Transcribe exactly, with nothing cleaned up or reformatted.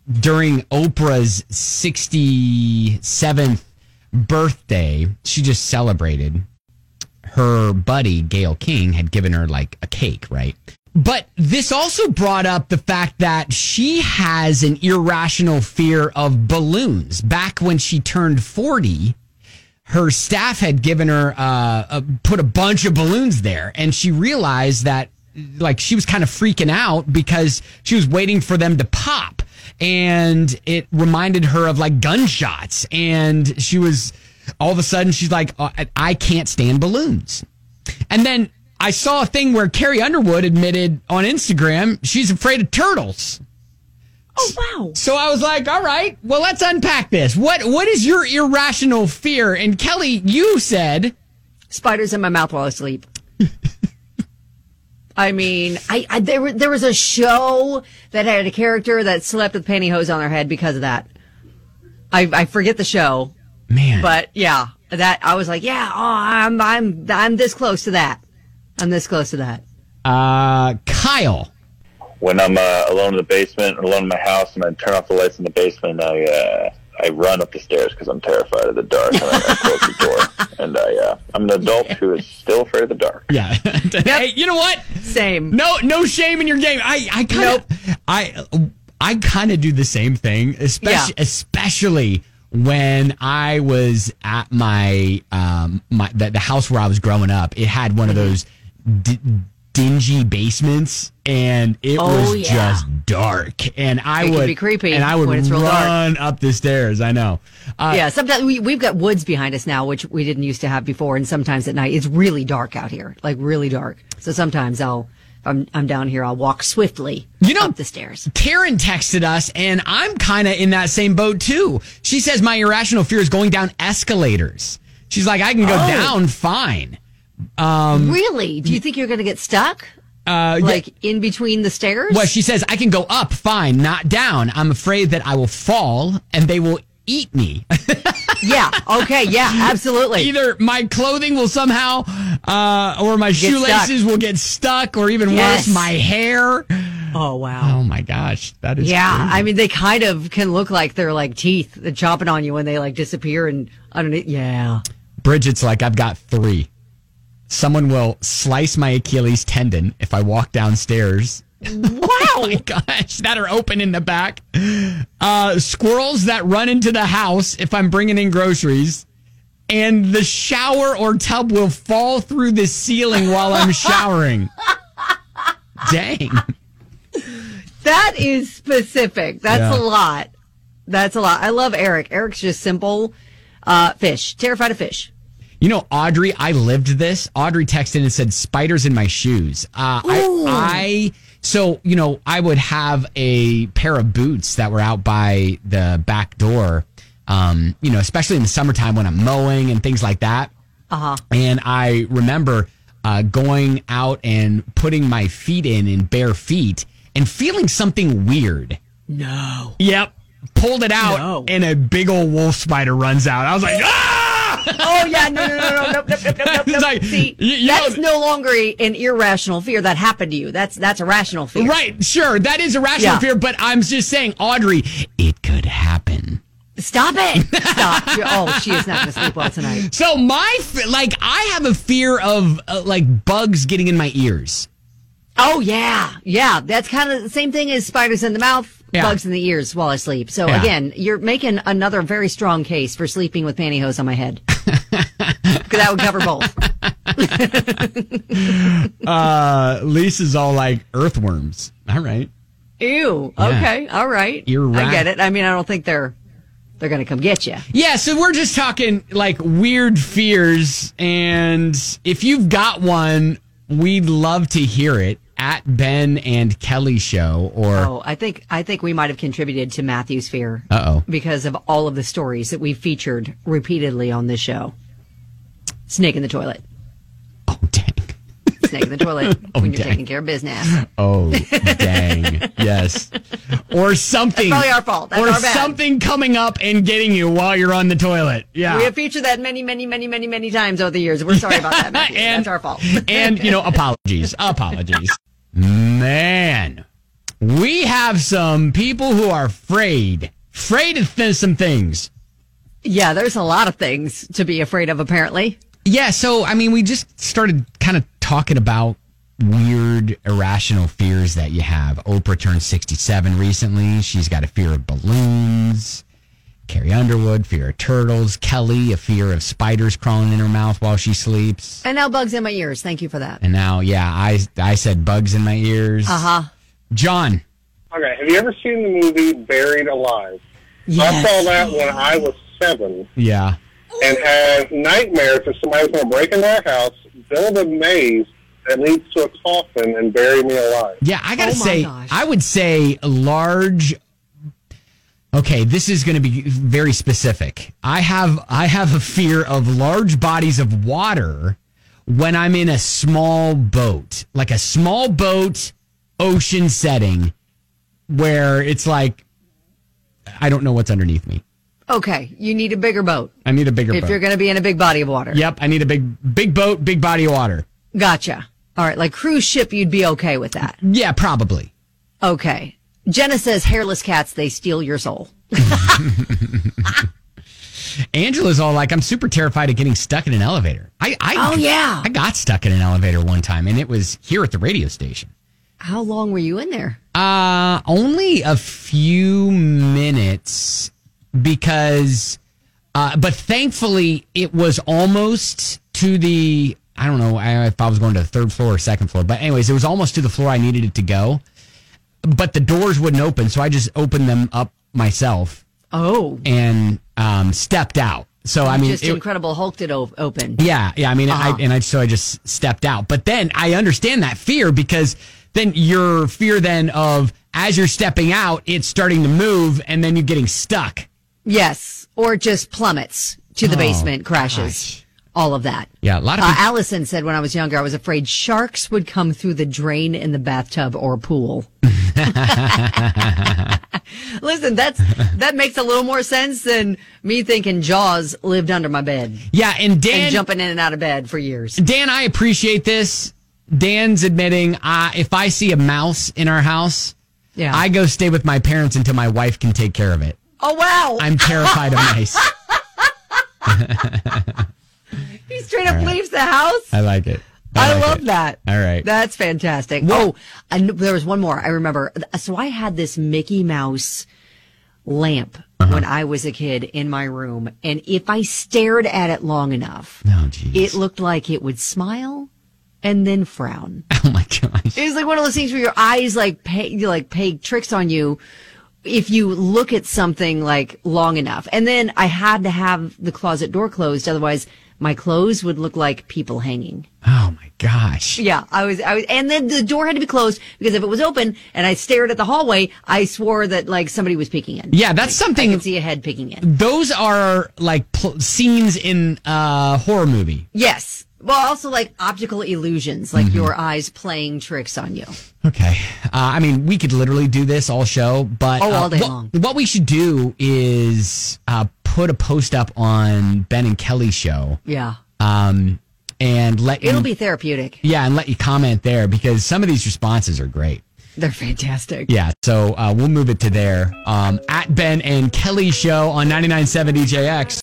during Oprah's sixty-seventh birthday, she just celebrated. Her buddy, Gayle King, had given her like a cake, right? But this also brought up the fact that she has an irrational fear of balloons. Back when she turned forty, her staff had given her, uh, a, put a bunch of balloons there. And she realized that like she was kind of freaking out because she was waiting for them to pop. And it reminded her of like gunshots. And she was, all of a sudden, she's like, I can't stand balloons. And then I saw a thing where Carrie Underwood admitted on Instagram she's afraid of turtles. Oh, wow. So I was like, all right, well, let's unpack this. What What is your irrational fear? And Kelly, you said... Spiders in my mouth while I sleep. I mean, I, I there, there was a show that had a character that slept with pantyhose on their head because of that. I, I forget the show. Man. But, yeah, that I was like, yeah, oh, I'm, I'm, I'm this close to that. I'm this close to that. Uh, Kyle. When I'm uh, alone in the basement, alone in my house, and I turn off the lights in the basement, I uh, I run up the stairs because I'm terrified of the dark, and I, I close the door. And I, uh, I'm an adult yeah. who is still afraid of the dark. Yeah. Hey, you know what? Same. No, no shame in your game. I, I kind of, nope. I, I kind of do the same thing, especially, yeah. especially when I was at my, um, my the, the house where I was growing up. It had one of those d- dingy basements, and it oh, was yeah. just dark. And I it would can be creepy, and I would when it's real run dark. up the stairs. I know. Uh, yeah, sometimes we we've got woods behind us now, which we didn't used to have before. And sometimes at night it's really dark out here, like really dark. So sometimes I'll, if I'm I'm down here, I'll walk swiftly you know, up the stairs. Karen texted us, and I'm kind of in that same boat too. She says my irrational fear is going down escalators. She's like, I can go oh. down fine. Um, really? Do you think you're going to get stuck? Uh, like yeah. in between the stairs? Well, she says, I can go up, fine, not down. I'm afraid that I will fall and they will eat me. Yeah, okay, yeah, absolutely. Either my clothing will somehow, uh, or my get shoelaces stuck. will get stuck, or even yes. worse, my hair. Oh, wow. Oh, my gosh. That is Yeah, crazy. I mean, they kind of can look like they're like teeth they're chomping on you when they like disappear and underneath. Yeah. Bridget's like, I've got three. Someone will slice my Achilles tendon if I walk downstairs. Wow. Oh my gosh, that are open in the back. Uh, squirrels that run into the house if I'm bringing in groceries. And the shower or tub will fall through the ceiling while I'm showering. Dang. That is specific. That's yeah. a lot. That's a lot. I love Eric. Eric's just simple. Uh, fish. Terrified of fish. You know, Audrey, I lived this. Audrey texted and said, spiders in my shoes. Uh, I, I, so, you know, I would have a pair of boots that were out by the back door, um, you know, especially in the summertime when I'm mowing and things like that. Uh-huh. And I remember uh, going out and putting my feet in in bare feet and feeling something weird. No. Yep. Pulled it out no. and a big old wolf spider runs out. I was like, ah! Oh, yeah, no, no, no, no, nope, nope, nope, nope, nope. Like, See, you, you that's know, no longer an irrational fear. That happened to you. That's that's a rational fear. Right, sure, that is a rational yeah. fear, but I'm just saying, Audrey, it could happen. Stop it. Stop. Oh, she is not going to sleep well tonight. So my, like, I have a fear of, uh, like, bugs getting in my ears. Oh, yeah. Yeah, that's kind of the same thing as spiders in the mouth. Yeah. Bugs in the ears while I sleep. So, yeah. again, you're making another very strong case for sleeping with pantyhose on my head. Because that would cover both. uh, Lisa's all like earthworms. All right. Ew. Yeah. Okay. All right. You're right. I get it. I mean, I don't think they're they're going to come get you. Yeah, so we're just talking like weird fears. And if you've got one, we'd love to hear it. At Ben and Kelly Show, or oh, I think I think we might have contributed to Matthew's fear. Uh oh, because of all of the stories that we've featured repeatedly on this show. Snake in the toilet. Oh dang! Snake in the toilet oh, when you're dang. taking care of business. Oh dang! Yes, or something. That's probably our fault. That's or our bad. Something coming up and getting you while you're on the toilet. Yeah, we have featured that many, many, many, many, many times over the years. We're sorry about that, Matthew. and, That's our fault. And you know, apologies, apologies. Man, We have some people who are afraid, afraid of th- some things. Yeah, there's a lot of things to be afraid of, apparently. Yeah, so, I mean, we just started kind of talking about weird, irrational fears that you have. Oprah turned sixty-seven recently. She's got a fear of balloons. Carrie Underwood, fear of turtles. Kelly, a fear of spiders crawling in her mouth while she sleeps. And now bugs in my ears. Thank you for that. And now, yeah, I, I said bugs in my ears. Uh-huh. John. Okay, have you ever seen the movie Buried Alive? Yes. I saw that when I was seven. Yeah. And had nightmares that somebody was going to break into our house, build a maze that leads to a coffin, and bury me alive. Yeah, I got to Oh my say, gosh. I would say large... Okay, this is going to be very specific. I have I have a fear of large bodies of water when I'm in a small boat, like a small boat, ocean setting, where it's like, I don't know what's underneath me. Okay, you need a bigger boat. I need a bigger if boat. you're going to be in a big body of water. Yep, I need a big big boat, big body of water. Gotcha. All right, like cruise ship, you'd be okay with that. Yeah, probably. Okay. Jenna says hairless cats, they steal your soul. Angela's all like, I'm super terrified of getting stuck in an elevator. I, I Oh, yeah. I got stuck in an elevator one time, and it was here at the radio station. How long were you in there? Uh, only a few minutes because, uh, but thankfully it was almost to the, I don't know if I was going to the third floor or second floor, but anyways, it was almost to the floor I needed it to go, but the doors wouldn't open. So I just opened them up myself Oh. and, um, stepped out. So, I mean, Just it- Incredible Hulked it o- open. yeah, yeah. I mean, Uh-huh. I, and I so I just stepped out. But then I understand that fear because then your fear then of as you're stepping out, it's starting to move, and then you're getting stuck. Yes. Or just plummets to the Oh, basement, crashes. gosh. All of that. Yeah, a lot of Uh, people. Allison said when I was younger, I was afraid sharks would come through the drain in the bathtub or pool. Listen, that's that makes a little more sense than me thinking Jaws lived under my bed yeah, and Dan, and jumping in and out of bed for years. Dan, I appreciate this. Dan's admitting uh, if I see a mouse in our house, Yeah. I go stay with my parents until my wife can take care of it. Oh wow! I'm terrified of mice. He straight up leaves the house. I like it. I, like love it. that. All right. That's fantastic. Oh, and there was one more. I remember. So I had this Mickey Mouse lamp Uh-huh. when I was a kid in my room. And if I stared at it long enough, Oh, jeez. it looked like it would smile and then frown. Oh, my gosh. It was like one of those things where your eyes like pay, like play tricks on you if you look at something like long enough. And then I had to have the closet door closed. Otherwise, my clothes would look like people hanging. Oh, my gosh. Yeah, I was, I was, and then the door had to be closed because if it was open and I stared at the hallway, I swore that like somebody was peeking in. Yeah, that's I something. can see a head peeking in. Those are like pl- scenes in a horror movie. Yes. Well, also like optical illusions, like your eyes playing tricks on you. Okay. Uh, I mean, we could literally do this all show, but Oh, all uh, day what, long. what we should do is uh, put a post up on Ben and Kelly's show, Yeah. um, and let you, It'll be therapeutic. yeah, and let you comment there because some of these responses are great. They're fantastic. Yeah, so uh, we'll move it to there um, at Ben and Kelly Show on ninety-nine point seven D J X.